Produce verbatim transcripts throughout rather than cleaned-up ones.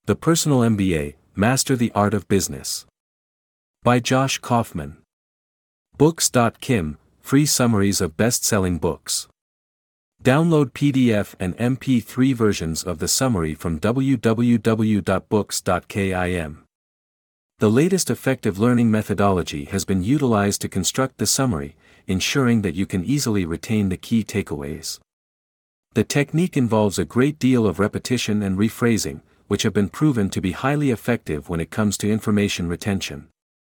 The Personal M B A, Master the Art of Business. By Josh Kaufman. Books dot kim, free summaries of best-selling books. Download P D F and M P three versions of the summary from w w w dot books dot kim. The latest effective learning methodology has been utilized to construct the summary, ensuring that you can easily retain the key takeaways. The technique involves a great deal of repetition and rephrasing, which have been proven to be highly effective when it comes to information retention.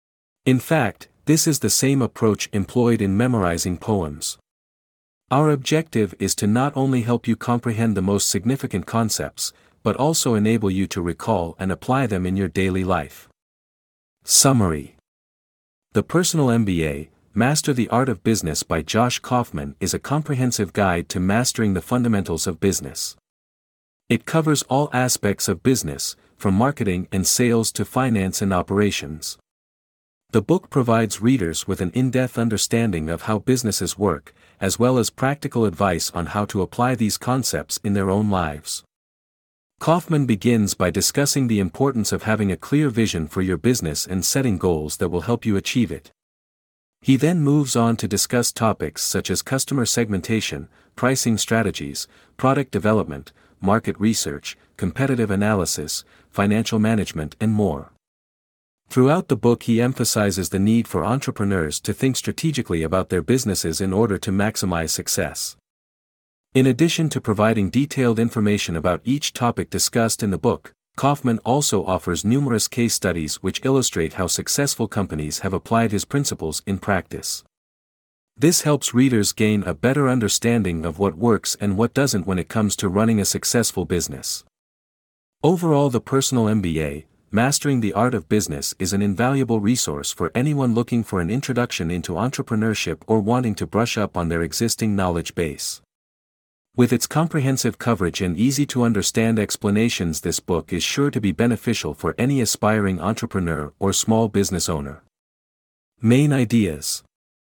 In fact, this is the same approach employed in memorizing poems. Our objective is to not only help you comprehend the most significant concepts, but also enable you to recall and apply them in your daily life. Summary. The Personal M B A, Master the Art of Business by Josh Kaufman is a comprehensive guide to mastering the fundamentals of business. It covers all aspects of business, from marketing and sales to finance and operations. The book provides readers with an in-depth understanding of how businesses work, as well as practical advice on how to apply these concepts in their own lives. Kaufman begins by discussing the importance of having a clear vision for your business and setting goals that will help you achieve it. He then moves on to discuss topics such as customer segmentation, pricing strategies, product development, market research, competitive analysis, financial management and more. Throughout the book he emphasizes the need for entrepreneurs to think strategically about their businesses in order to maximize success. In addition to providing detailed information about each topic discussed in the book, Kaufman also offers numerous case studies which illustrate how successful companies have applied his principles in practice. This helps readers gain a better understanding of what works and what doesn't when it comes to running a successful business. Overall, the Personal M B A, Mastering the Art of Business is an invaluable resource for anyone looking for an introduction into entrepreneurship or wanting to brush up on their existing knowledge base. With its comprehensive coverage and easy-to-understand explanations, this book is sure to be beneficial for any aspiring entrepreneur or small business owner. Main ideas.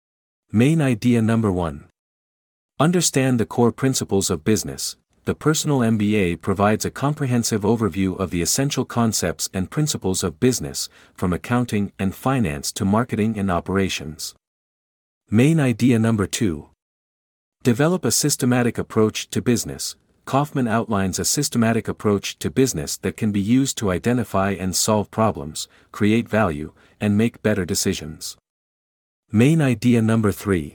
Main idea number one. Understand the core principles of business. The Personal M B A provides a comprehensive overview of the essential concepts and principles of business, from accounting and finance to marketing and operations. Main idea number two. Develop a systematic approach to business. Kaufman outlines a systematic approach to business that can be used to identify and solve problems, create value, and make better decisions. Main idea number three.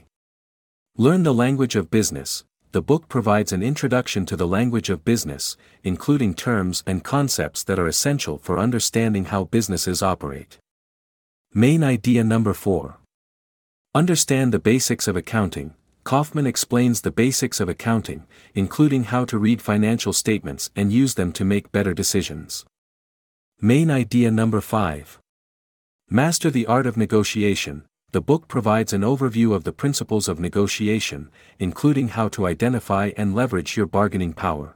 Learn the language of business. The book provides an introduction to the language of business, including terms and concepts that are essential for understanding how businesses operate. Main idea number four. Understand the basics of accounting. Kaufman explains the basics of accounting, including how to read financial statements and use them to make better decisions. Main idea number five. Master the Art of Negotiation. The book provides an overview of the principles of negotiation, including how to identify and leverage your bargaining power.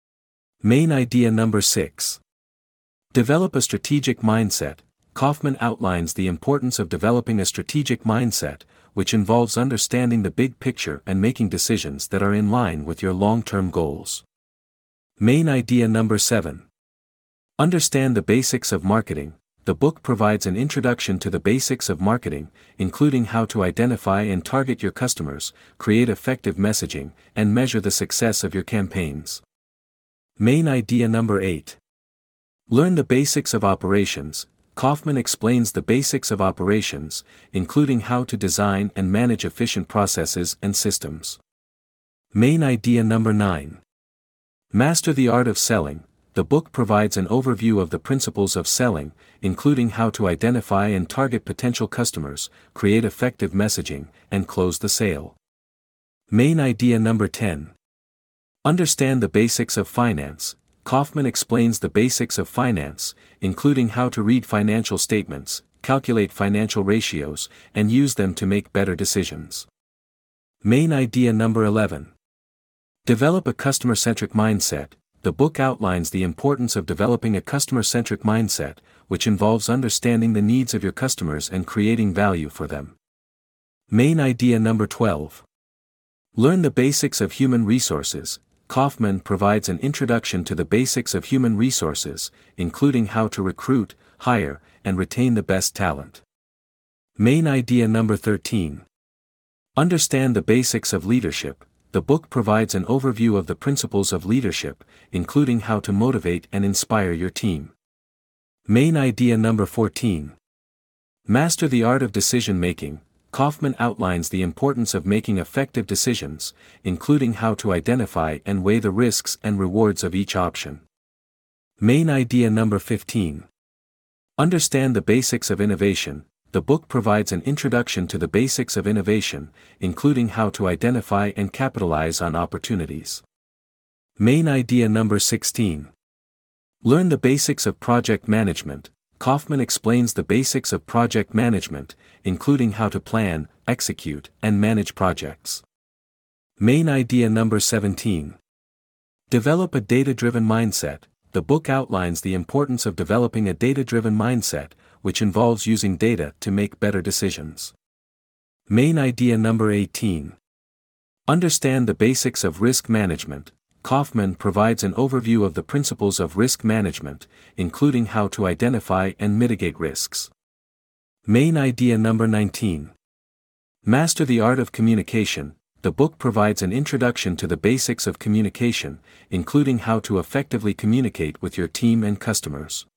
Main idea number six. Develop a strategic mindset. Kaufman outlines the importance of developing a strategic mindset, which involves understanding the big picture and making decisions that are in line with your long-term goals. Main idea number seven. Understand the basics of marketing. The book provides an introduction to the basics of marketing, including how to identify and target your customers, create effective messaging, and measure the success of your campaigns. Main idea number eight. Learn the basics of operations. Kaufman explains the basics of operations, including how to design and manage efficient processes and systems. Main idea number nine. Master the Art of Selling. The book provides an overview of the principles of selling, including how to identify and target potential customers, create effective messaging, and close the sale. Main idea number ten. Understand the basics of finance. Kaufman explains the basics of finance, including how to read financial statements, calculate financial ratios, and use them to make better decisions. Main idea number eleven. Develop a customer-centric mindset. The book outlines the importance of developing a customer-centric mindset, which involves understanding the needs of your customers and creating value for them. Main idea number twelve. Learn the basics of human resources. Kaufman provides an introduction to the basics of human resources, including how to recruit, hire, and retain the best talent. Main idea number thirteen. Understand the basics of leadership. The book provides an overview of the principles of leadership, including how to motivate and inspire your team. Main idea number fourteen. Master the art of decision making. Kaufman outlines the importance of making effective decisions, including how to identify and weigh the risks and rewards of each option. Main idea number fifteen. Understand the basics of innovation. The book provides an introduction to the basics of innovation, including how to identify and capitalize on opportunities. Main idea number sixteen. Learn the basics of project management. Kaufman explains the basics of project management, including how to plan, execute, and manage projects. Main idea number seventeen. Develop a data-driven mindset. The book outlines the importance of developing a data-driven mindset, which involves using data to make better decisions. Main idea number eighteen. Understand the basics of risk management. Kaufman provides an overview of the principles of risk management, including how to identify and mitigate risks. Main idea number nineteen. Master the art of communication. The book provides an introduction to the basics of communication, including how to effectively communicate with your team and customers.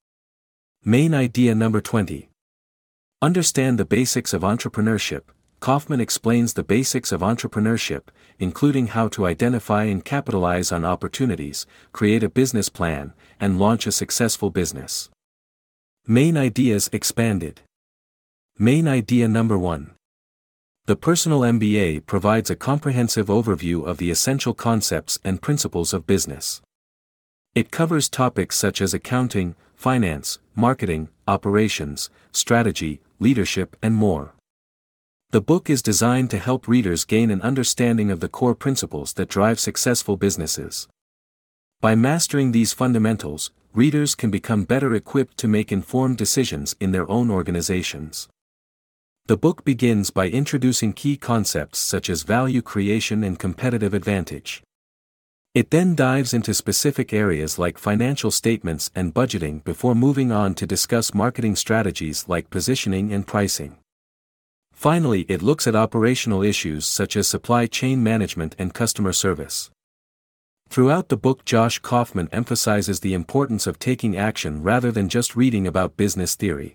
Main idea number twenty. Understand the basics of entrepreneurship. Kaufman explains the basics of entrepreneurship, including how to identify and capitalize on opportunities, create a business plan, and launch a successful business. Main ideas expanded. Main idea number one. The Personal M B A provides a comprehensive overview of the essential concepts and principles of business. It covers topics such as accounting, finance, marketing, operations, strategy, leadership, and more. The book is designed to help readers gain an understanding of the core principles that drive successful businesses. By mastering these fundamentals, readers can become better equipped to make informed decisions in their own organizations. The book begins by introducing key concepts such as value creation and competitive advantage. It then dives into specific areas like financial statements and budgeting before moving on to discuss marketing strategies like positioning and pricing. Finally, it looks at operational issues such as supply chain management and customer service. Throughout the book, Josh Kaufman emphasizes the importance of taking action rather than just reading about business theory.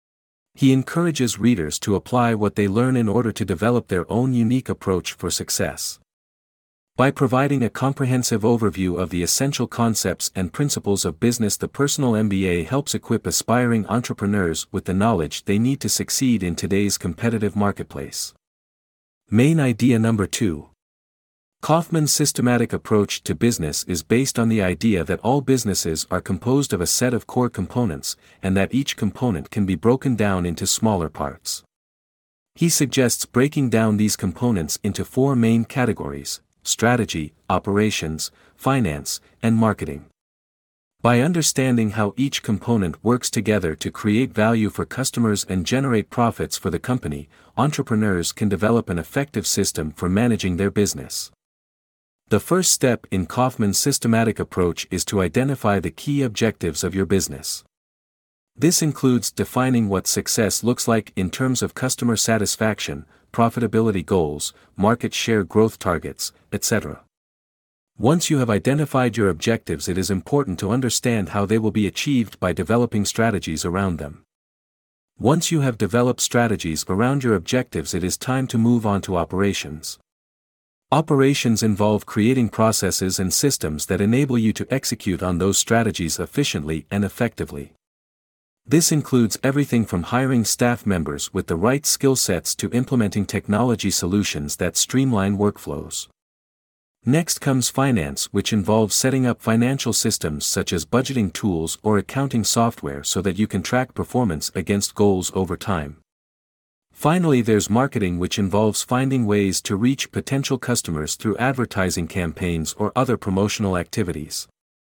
He encourages readers to apply what they learn in order to develop their own unique approach for success. By providing a comprehensive overview of the essential concepts and principles of business, the Personal M B A helps equip aspiring entrepreneurs with the knowledge they need to succeed in today's competitive marketplace. Main idea number two. Kaufman's systematic approach to business is based on the idea that all businesses are composed of a set of core components, and that each component can be broken down into smaller parts. He suggests breaking down these components into four main categories: strategy, operations, finance, and marketing. By understanding how each component works together to create value for customers and generate profits for the company, entrepreneurs can develop an effective system for managing their business. The first step in Kaufman's systematic approach is to identify the key objectives of your business. This includes defining what success looks like in terms of customer satisfaction, profitability goals, market share growth targets, et cetera. Once you have identified your objectives, it is important to understand how they will be achieved by developing strategies around them. Once you have developed strategies around your objectives, it is time to move on to operations. Operations involve creating processes and systems that enable you to execute on those strategies efficiently and effectively. This includes everything from hiring staff members with the right skill sets to implementing technology solutions that streamline workflows. Next comes finance, which involves setting up financial systems such as budgeting tools or accounting software so that you can track performance against goals over time. Finally, there's marketing, which involves finding ways to reach potential customers through advertising campaigns or other promotional activities.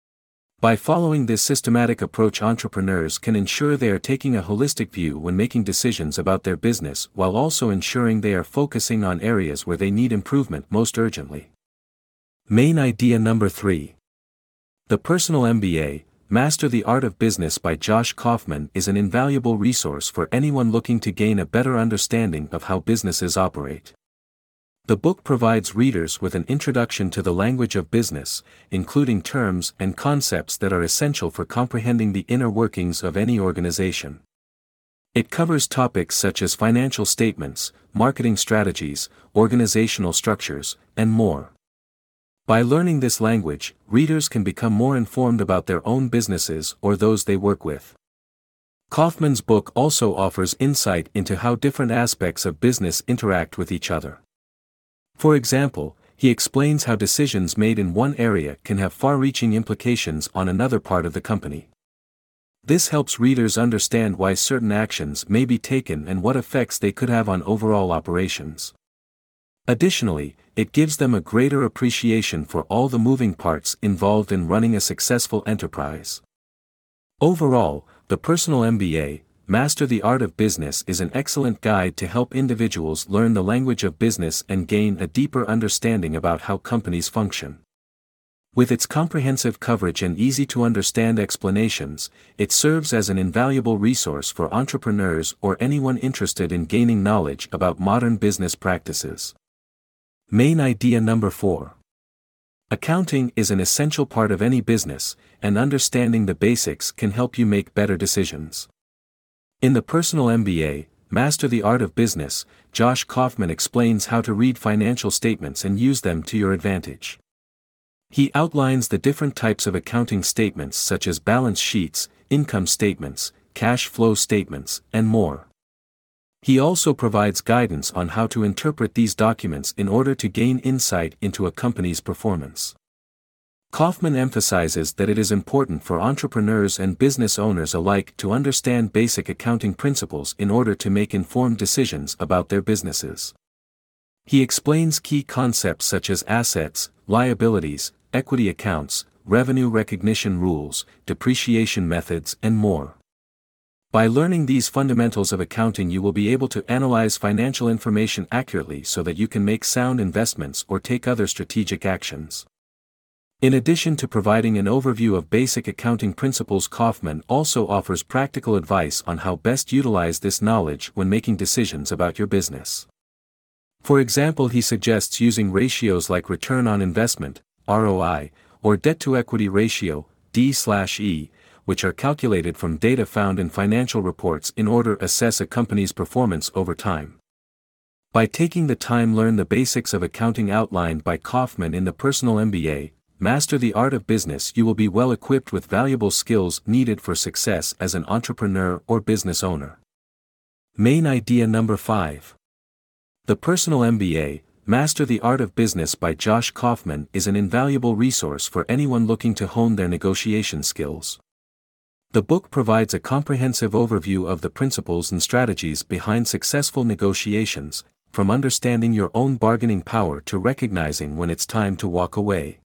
By following this systematic approach, entrepreneurs can ensure they are taking a holistic view when making decisions about their business, while also ensuring they are focusing on areas where they need improvement most urgently. Main idea number three. The Personal M B A, Master the Art of Business by Josh Kaufman is an invaluable resource for anyone looking to gain a better understanding of how businesses operate. The book provides readers with an introduction to the language of business, including terms and concepts that are essential for comprehending the inner workings of any organization. It covers topics such as financial statements, marketing strategies, organizational structures, and more. By learning this language, readers can become more informed about their own businesses or those they work with. Kaufman's book also offers insight into how different aspects of business interact with each other. For example, he explains how decisions made in one area can have far-reaching implications on another part of the company. This helps readers understand why certain actions may be taken and what effects they could have on overall operations. Additionally, it gives them a greater appreciation for all the moving parts involved in running a successful enterprise. Overall, the Personal M B A, Master the Art of Business is an excellent guide to help individuals learn the language of business and gain a deeper understanding about how companies function. With its comprehensive coverage and easy-to-understand explanations, it serves as an invaluable resource for entrepreneurs or anyone interested in gaining knowledge about modern business practices. Main idea number four. Accounting is an essential part of any business, and understanding the basics can help you make better decisions. In the Personal M B A, Master the Art of Business, Josh Kaufman explains how to read financial statements and use them to your advantage. He outlines the different types of accounting statements such as balance sheets, income statements, cash flow statements, and more. He also provides guidance on how to interpret these documents in order to gain insight into a company's performance. Kaufman emphasizes that it is important for entrepreneurs and business owners alike to understand basic accounting principles in order to make informed decisions about their businesses. He explains key concepts such as assets, liabilities, equity accounts, revenue recognition rules, depreciation methods, and more. By learning these fundamentals of accounting, you will be able to analyze financial information accurately so that you can make sound investments or take other strategic actions. In addition to providing an overview of basic accounting principles, Kaufman also offers practical advice on how best utilize this knowledge when making decisions about your business. For example, he suggests using ratios like return on investment, R O I, or debt-to-equity ratio, D slash E, which are calculated from data found in financial reports in order to assess a company's performance over time. By taking the time to learn the basics of accounting outlined by Kaufman in the Personal M B A, Master the Art of Business, you will be well equipped with valuable skills needed for success as an entrepreneur or business owner. Main idea number five. The Personal M B A, Master the Art of Business by Josh Kaufman is an invaluable resource for anyone looking to hone their negotiation skills. The book provides a comprehensive overview of the principles and strategies behind successful negotiations, from understanding your own bargaining power to recognizing when it's time to walk away.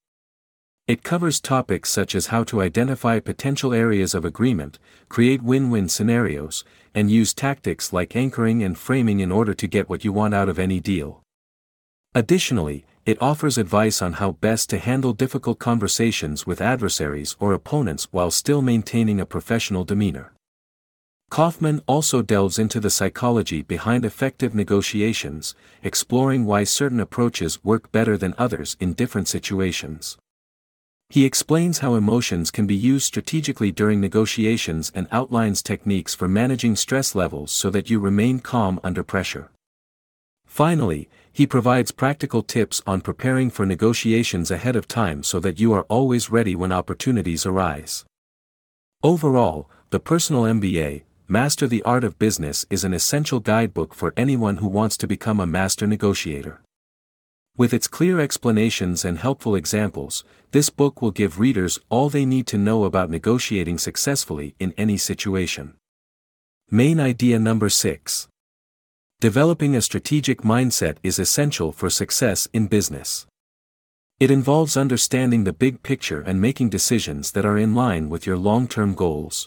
It covers topics such as how to identify potential areas of agreement, create win-win scenarios, and use tactics like anchoring and framing in order to get what you want out of any deal. Additionally, it offers advice on how best to handle difficult conversations with adversaries or opponents while still maintaining a professional demeanor. Kaufman also delves into the psychology behind effective negotiations, exploring why certain approaches work better than others in different situations. He explains how emotions can be used strategically during negotiations and outlines techniques for managing stress levels so that you remain calm under pressure. Finally, he provides practical tips on preparing for negotiations ahead of time so that you are always ready when opportunities arise. Overall, the Personal M B A, Master the Art of Business is an essential guidebook for anyone who wants to become a master negotiator. With its clear explanations and helpful examples, this book will give readers all they need to know about negotiating successfully in any situation. Main idea number six. Developing a strategic mindset is essential for success in business. It involves understanding the big picture and making decisions that are in line with your long-term goals.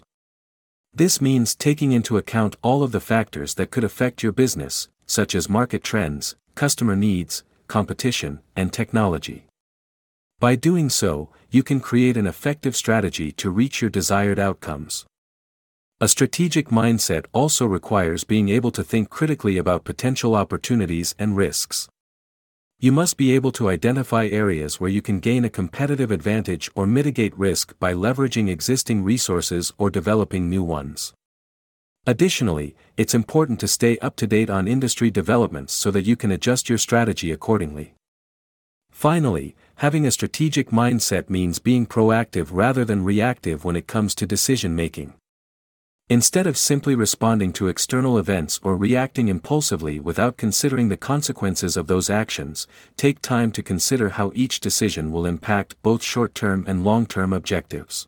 This means taking into account all of the factors that could affect your business, such as market trends, customer needs, competition, and technology. By doing so, you can create an effective strategy to reach your desired outcomes. A strategic mindset also requires being able to think critically about potential opportunities and risks. You must be able to identify areas where you can gain a competitive advantage or mitigate risk by leveraging existing resources or developing new ones. Additionally, it's important to stay up to date on industry developments so that you can adjust your strategy accordingly. Finally, having a strategic mindset means being proactive rather than reactive when it comes to decision making. Instead of simply responding to external events or reacting impulsively without considering the consequences of those actions, take time to consider how each decision will impact both short-term and long-term objectives.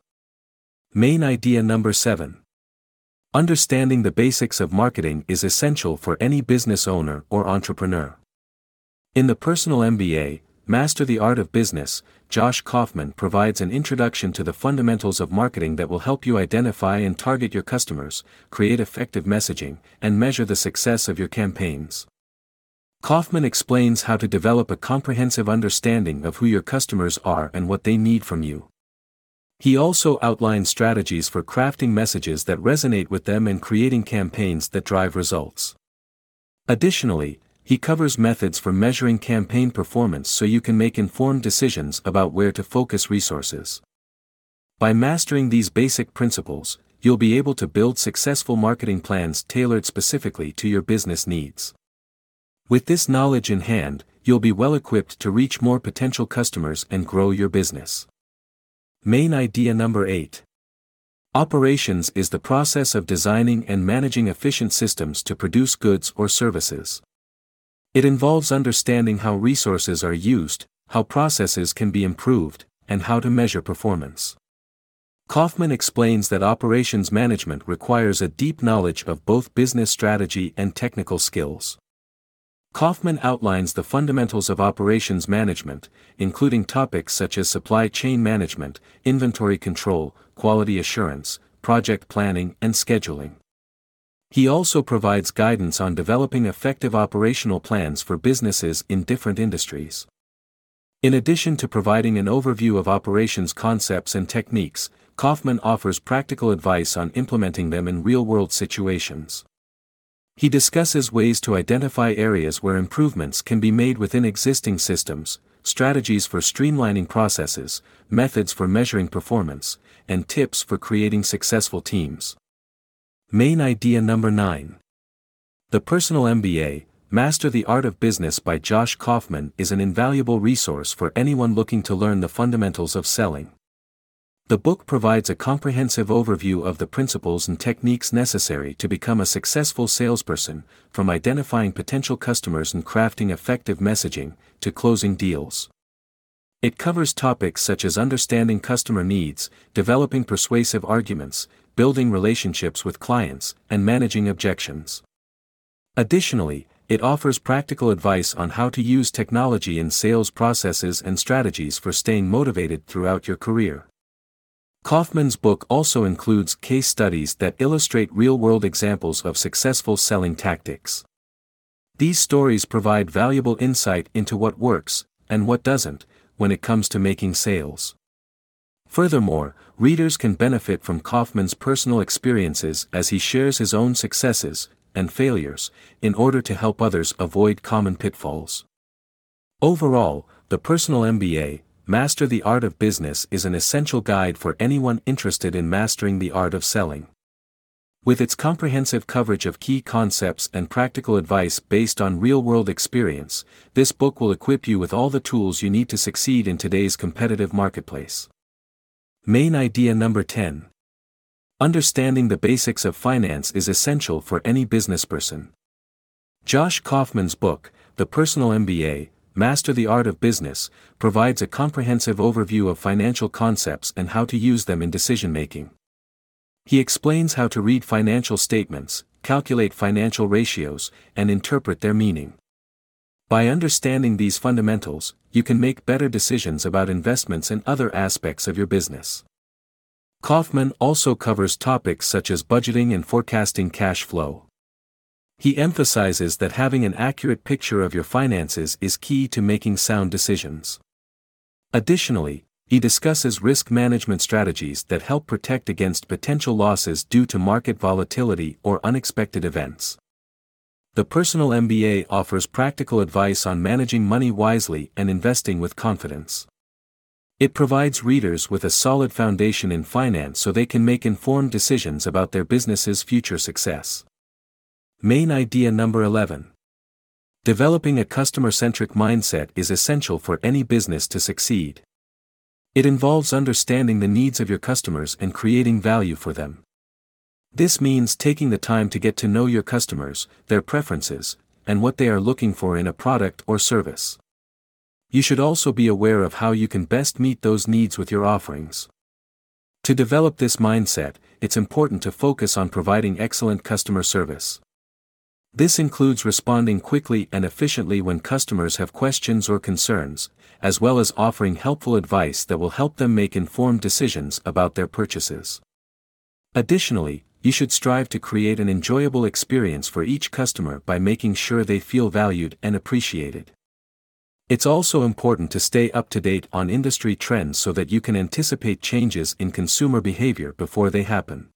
Main idea number seven. Understanding the basics of marketing is essential for any business owner or entrepreneur. In the Personal M B A, Master the Art of Business, Josh Kaufman provides an introduction to the fundamentals of marketing that will help you identify and target your customers, create effective messaging, and measure the success of your campaigns. Kaufman explains how to develop a comprehensive understanding of who your customers are and what they need from you. He also outlines strategies for crafting messages that resonate with them and creating campaigns that drive results. Additionally, he covers methods for measuring campaign performance so you can make informed decisions about where to focus resources. By mastering these basic principles, you'll be able to build successful marketing plans tailored specifically to your business needs. With this knowledge in hand, you'll be well equipped to reach more potential customers and grow your business. Main idea number eight. Operations is the process of designing and managing efficient systems to produce goods or services. It involves understanding how resources are used, how processes can be improved, and how to measure performance. Kaufman explains that operations management requires a deep knowledge of both business strategy and technical skills. Kaufman outlines the fundamentals of operations management, including topics such as supply chain management, inventory control, quality assurance, project planning, and scheduling. He also provides guidance on developing effective operational plans for businesses in different industries. In addition to providing an overview of operations concepts and techniques, Kaufman offers practical advice on implementing them in real-world situations. He discusses ways to identify areas where improvements can be made within existing systems, strategies for streamlining processes, methods for measuring performance, and tips for creating successful teams. Main idea number nine. The Personal M B A, Master the Art of Business by Josh Kaufman is an invaluable resource for anyone looking to learn the fundamentals of selling. The book provides a comprehensive overview of the principles and techniques necessary to become a successful salesperson, from identifying potential customers and crafting effective messaging, to closing deals. It covers topics such as understanding customer needs, developing persuasive arguments, building relationships with clients, and managing objections. Additionally, it offers practical advice on how to use technology in sales processes and strategies for staying motivated throughout your career. Kaufman's book also includes case studies that illustrate real-world examples of successful selling tactics. These stories provide valuable insight into what works, and what doesn't, when it comes to making sales. Furthermore, readers can benefit from Kaufman's personal experiences as he shares his own successes and failures, in order to help others avoid common pitfalls. Overall, the Personal M B A, Master the Art of Business is an essential guide for anyone interested in mastering the art of selling. With its comprehensive coverage of key concepts and practical advice based on real-world experience, this book will equip you with all the tools you need to succeed in today's competitive marketplace. Main idea number ten. Understanding the basics of finance is essential for any businessperson. Josh Kaufman's book, The Personal M B A, Master the Art of Business, provides a comprehensive overview of financial concepts and how to use them in decision-making. He explains how to read financial statements, calculate financial ratios, and interpret their meaning. By understanding these fundamentals, you can make better decisions about investments and other aspects of your business. Kaufman also covers topics such as budgeting and forecasting cash flow. He emphasizes that having an accurate picture of your finances is key to making sound decisions. Additionally, he discusses risk management strategies that help protect against potential losses due to market volatility or unexpected events. The Personal M B A offers practical advice on managing money wisely and investing with confidence. It provides readers with a solid foundation in finance so they can make informed decisions about their business's future success. Main idea number eleven. Developing a customer-centric mindset is essential for any business to succeed. It involves understanding the needs of your customers and creating value for them. This means taking the time to get to know your customers, their preferences, and what they are looking for in a product or service. You should also be aware of how you can best meet those needs with your offerings. To develop this mindset, it's important to focus on providing excellent customer service. This includes responding quickly and efficiently when customers have questions or concerns, as well as offering helpful advice that will help them make informed decisions about their purchases. Additionally, you should strive to create an enjoyable experience for each customer by making sure they feel valued and appreciated. It's also important to stay up to date on industry trends so that you can anticipate changes in consumer behavior before they happen.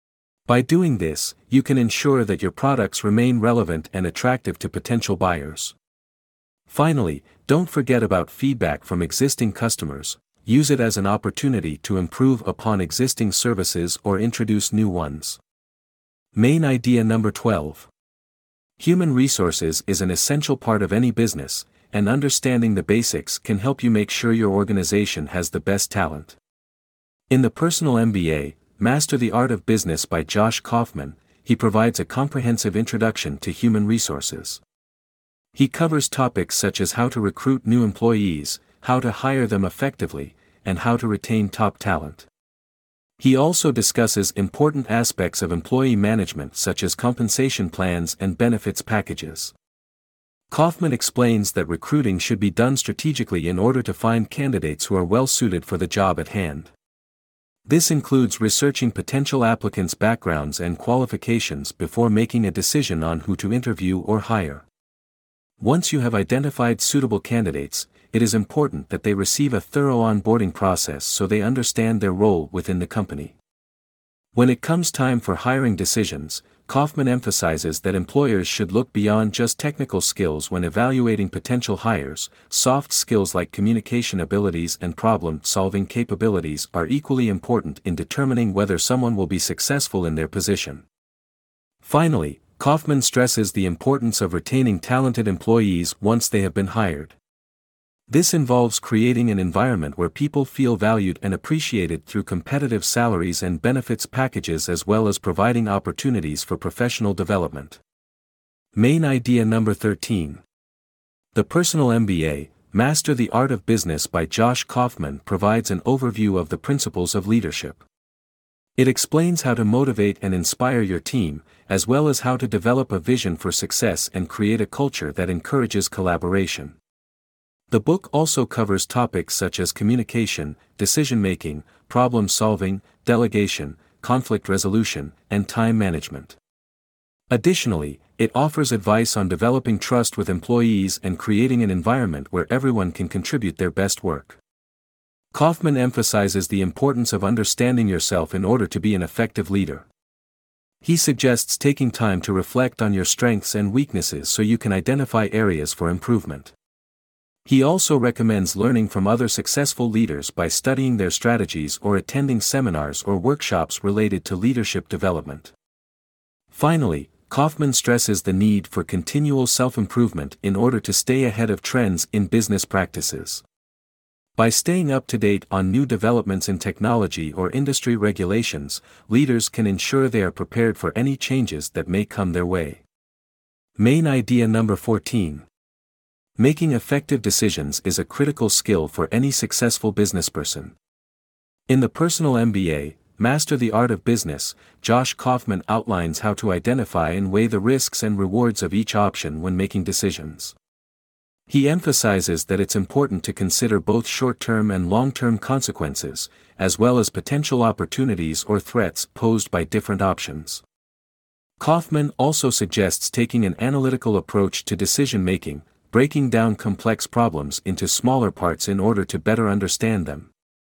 By doing this, you can ensure that your products remain relevant and attractive to potential buyers. Finally, don't forget about feedback from existing customers. Use it as an opportunity to improve upon existing services or introduce new ones. Main idea number twelve. Human resources is an essential part of any business, and understanding the basics can help you make sure your organization has the best talent. In the Personal M B A, Master the Art of Business by Josh Kaufman, he provides a comprehensive introduction to human resources. He covers topics such as how to recruit new employees, how to hire them effectively, and how to retain top talent. He also discusses important aspects of employee management such as compensation plans and benefits packages. Kaufman explains that recruiting should be done strategically in order to find candidates who are well suited for the job at hand. This includes researching potential applicants' backgrounds and qualifications before making a decision on who to interview or hire. Once you have identified suitable candidates, it is important that they receive a thorough onboarding process so they understand their role within the company. When it comes time for hiring decisions, Kaufman emphasizes that employers should look beyond just technical skills when evaluating potential hires. Soft skills like communication abilities and problem-solving capabilities are equally important in determining whether someone will be successful in their position. Finally, Kaufman stresses the importance of retaining talented employees once they have been hired. This involves creating an environment where people feel valued and appreciated through competitive salaries and benefits packages as well as providing opportunities for professional development. Main idea number thirteen. The Personal M B A, Master the Art of Business by Josh Kaufman provides an overview of the principles of leadership. It explains how to motivate and inspire your team, as well as how to develop a vision for success and create a culture that encourages collaboration. The book also covers topics such as communication, decision-making, problem-solving, delegation, conflict resolution, and time management. Additionally, it offers advice on developing trust with employees and creating an environment where everyone can contribute their best work. Kaufman emphasizes the importance of understanding yourself in order to be an effective leader. He suggests taking time to reflect on your strengths and weaknesses so you can identify areas for improvement. He also recommends learning from other successful leaders by studying their strategies or attending seminars or workshops related to leadership development. Finally, Kaufman stresses the need for continual self-improvement in order to stay ahead of trends in business practices. By staying up to date on new developments in technology or industry regulations, leaders can ensure they are prepared for any changes that may come their way. Main idea number fourteen. Making effective decisions is a critical skill for any successful businessperson. In the Personal M B A, Master the Art of Business, Josh Kaufman outlines how to identify and weigh the risks and rewards of each option when making decisions. He emphasizes that it's important to consider both short-term and long-term consequences, as well as potential opportunities or threats posed by different options. Kaufman also suggests taking an analytical approach to decision-making, breaking down complex problems into smaller parts in order to better understand them.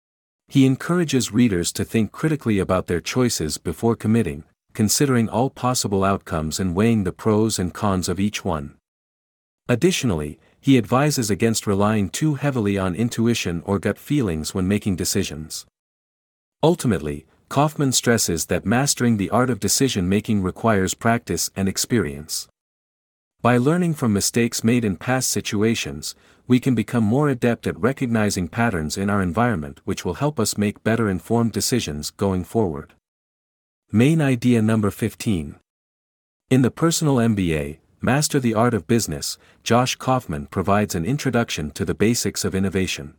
He encourages readers to think critically about their choices before committing, considering all possible outcomes and weighing the pros and cons of each one. Additionally, he advises against relying too heavily on intuition or gut feelings when making decisions. Ultimately, Kaufman stresses that mastering the art of decision-making requires practice and experience. By learning from mistakes made in past situations, we can become more adept at recognizing patterns in our environment which will help us make better informed decisions going forward. Main idea number fifteen. In the Personal M B A, Master the Art of Business, Josh Kaufman provides an introduction to the basics of innovation.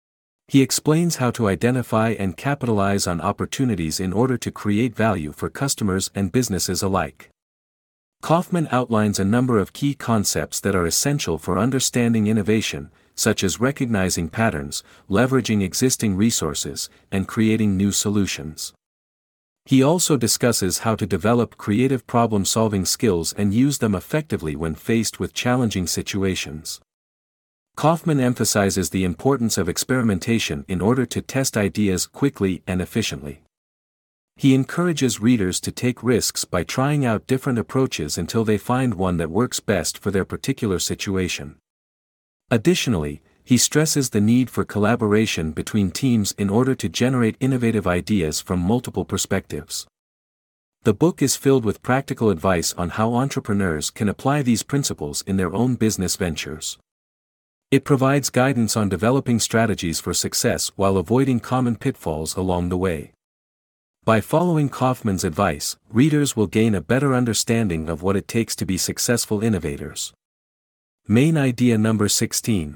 He explains how to identify and capitalize on opportunities in order to create value for customers and businesses alike. Kaufman outlines a number of key concepts that are essential for understanding innovation, such as recognizing patterns, leveraging existing resources, and creating new solutions. He also discusses how to develop creative problem-solving skills and use them effectively when faced with challenging situations. Kaufman emphasizes the importance of experimentation in order to test ideas quickly and efficiently. He encourages readers to take risks by trying out different approaches until they find one that works best for their particular situation. Additionally, he stresses the need for collaboration between teams in order to generate innovative ideas from multiple perspectives. The book is filled with practical advice on how entrepreneurs can apply these principles in their own business ventures. It provides guidance on developing strategies for success while avoiding common pitfalls along the way. By following Kaufman's advice, readers will gain a better understanding of what it takes to be successful innovators. Main idea number sixteen.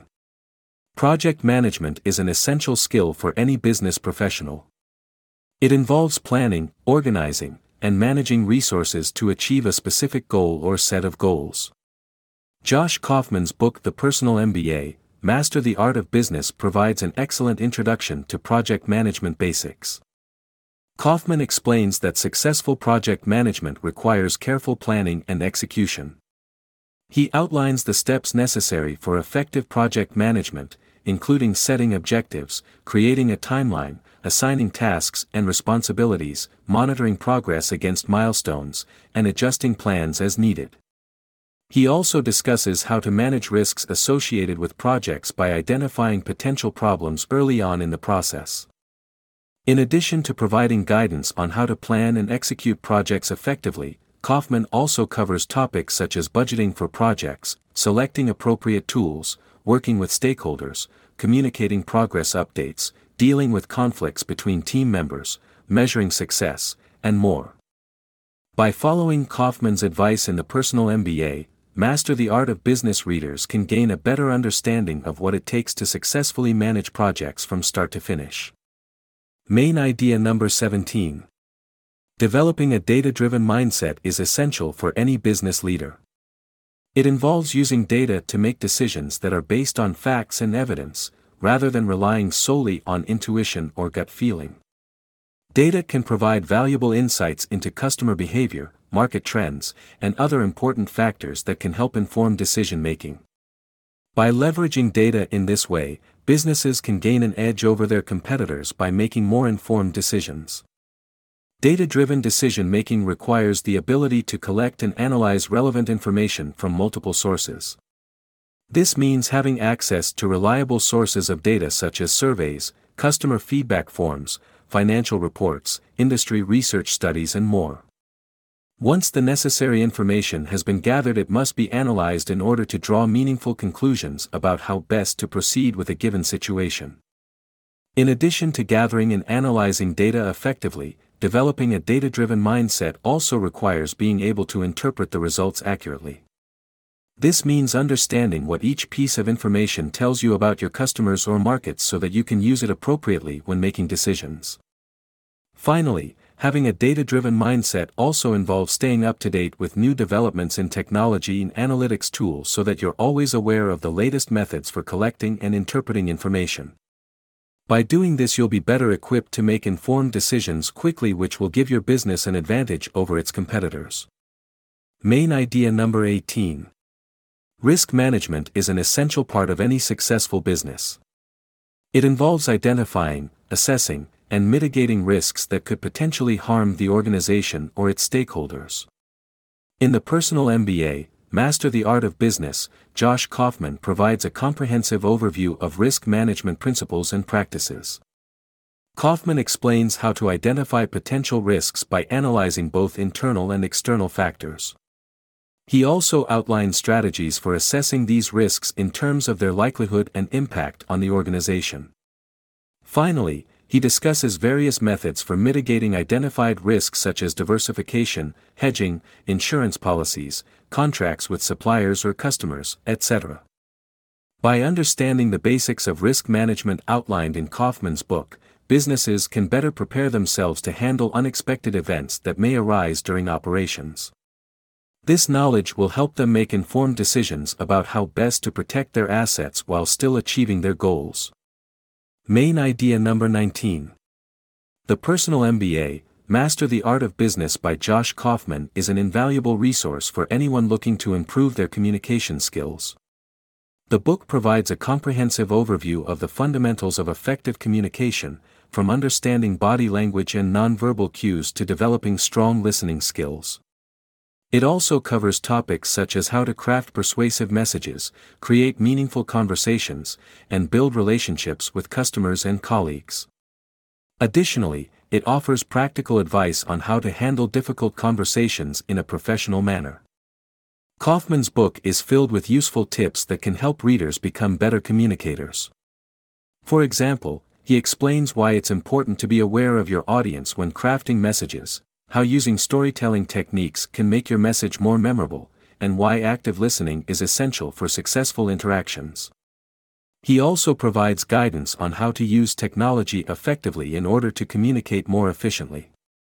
Project management is an essential skill for any business professional. It involves planning, organizing, and managing resources to achieve a specific goal or set of goals. Josh Kaufman's book The Personal M B A, Master the Art of Business provides an excellent introduction to project management basics. Kaufman explains that successful project management requires careful planning and execution. He outlines the steps necessary for effective project management, including setting objectives, creating a timeline, assigning tasks and responsibilities, monitoring progress against milestones, and adjusting plans as needed. He also discusses how to manage risks associated with projects by identifying potential problems early on in the process. In addition to providing guidance on how to plan and execute projects effectively, Kaufman also covers topics such as budgeting for projects, selecting appropriate tools, working with stakeholders, communicating progress updates, dealing with conflicts between team members, measuring success, and more. By following Kaufman's advice in the Personal M B A, Master the Art of Business, readers can gain a better understanding of what it takes to successfully manage projects from start to finish. Main idea number seventeen. Developing a data-driven mindset is essential for any business leader. It involves using data to make decisions that are based on facts and evidence, rather than relying solely on intuition or gut feeling. Data can provide valuable insights into customer behavior, market trends, and other important factors that can help inform decision-making. By leveraging data in this way, businesses can gain an edge over their competitors by making more informed decisions. Data-driven decision-making requires the ability to collect and analyze relevant information from multiple sources. This means having access to reliable sources of data such as surveys, customer feedback forms, financial reports, industry research studies, and more. Once the necessary information has been gathered, it must be analyzed in order to draw meaningful conclusions about how best to proceed with a given situation. In addition to gathering and analyzing data effectively, developing a data-driven mindset also requires being able to interpret the results accurately. This means understanding what each piece of information tells you about your customers or markets so that you can use it appropriately when making decisions. Finally, having a data-driven mindset also involves staying up to date with new developments in technology and analytics tools so that you're always aware of the latest methods for collecting and interpreting information. By doing this, you'll be better equipped to make informed decisions quickly, which will give your business an advantage over its competitors. Main idea number eighteen. Risk management is an essential part of any successful business. It involves identifying, assessing, and mitigating risks that could potentially harm the organization or its stakeholders. In the Personal M B A, Master the Art of Business, Josh Kaufman provides a comprehensive overview of risk management principles and practices. Kaufman explains how to identify potential risks by analyzing both internal and external factors. He also outlines strategies for assessing these risks in terms of their likelihood and impact on the organization. Finally, he discusses various methods for mitigating identified risks such as diversification, hedging, insurance policies, contracts with suppliers or customers, et cetera. By understanding the basics of risk management outlined in Kaufman's book, businesses can better prepare themselves to handle unexpected events that may arise during operations. This knowledge will help them make informed decisions about how best to protect their assets while still achieving their goals. Main idea number nineteen. The Personal M B A, Master the Art of Business by Josh Kaufman is an invaluable resource for anyone looking to improve their communication skills. The book provides a comprehensive overview of the fundamentals of effective communication, from understanding body language and nonverbal cues to developing strong listening skills. It also covers topics such as how to craft persuasive messages, create meaningful conversations, and build relationships with customers and colleagues. Additionally, it offers practical advice on how to handle difficult conversations in a professional manner. Kaufman's book is filled with useful tips that can help readers become better communicators. For example, he explains why it's important to be aware of your audience when crafting messages, how using storytelling techniques can make your message more memorable, and why active listening is essential for successful interactions. He also provides guidance on how to use technology effectively in order to communicate more efficiently.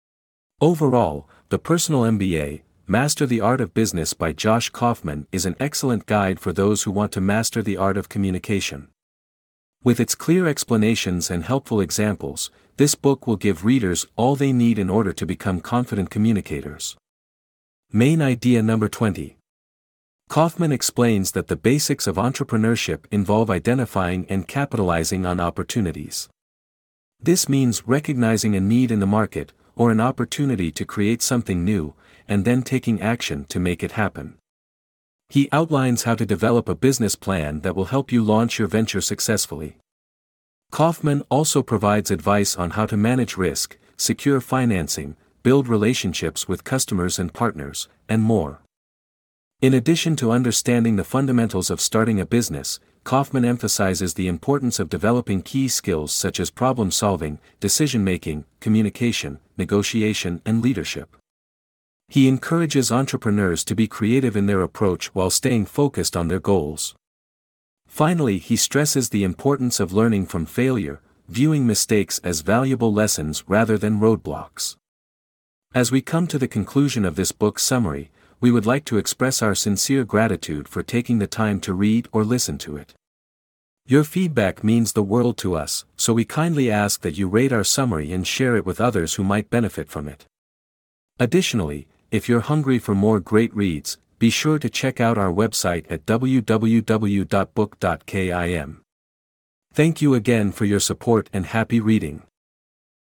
Overall, the Personal M B A, Master the Art of Business by Josh Kaufman is an excellent guide for those who want to master the art of communication. With its clear explanations and helpful examples, this book will give readers all they need in order to become confident communicators. Main idea number twenty. Kaufman explains that the basics of entrepreneurship involve identifying and capitalizing on opportunities. This means recognizing a need in the market, or an opportunity to create something new, and then taking action to make it happen. He outlines how to develop a business plan that will help you launch your venture successfully. Kaufman also provides advice on how to manage risk, secure financing, build relationships with customers and partners, and more. In addition to understanding the fundamentals of starting a business, Kaufman emphasizes the importance of developing key skills such as problem-solving, decision-making, communication, negotiation, and leadership. He encourages entrepreneurs to be creative in their approach while staying focused on their goals. Finally, he stresses the importance of learning from failure, viewing mistakes as valuable lessons rather than roadblocks. As we come to the conclusion of this book summary, we would like to express our sincere gratitude for taking the time to read or listen to it. Your feedback means the world to us, so we kindly ask that you rate our summary and share it with others who might benefit from it. Additionally, if you're hungry for more great reads, be sure to check out our website at w w w dot book dot kim. Thank you again for your support and happy reading.